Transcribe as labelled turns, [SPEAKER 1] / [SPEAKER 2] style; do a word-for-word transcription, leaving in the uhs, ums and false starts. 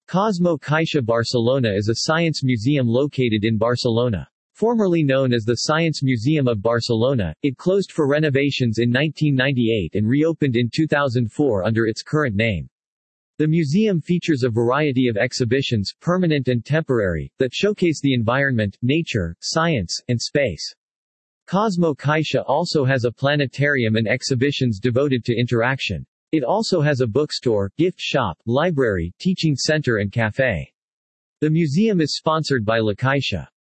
[SPEAKER 1] Cosmo Caixa Barcelona is a science museum located in Barcelona. Formerly known as the Science Museum of Barcelona, it closed for renovations in nineteen ninety-eight and reopened in two thousand four under its current name. The museum features a variety of exhibitions, permanent and temporary, that showcase the environment, nature, science, and space. Cosmo Caixa also has a planetarium and exhibitions devoted to interaction. It also has a bookstore, gift shop, library, teaching center and café. The museum is sponsored by La Caixa.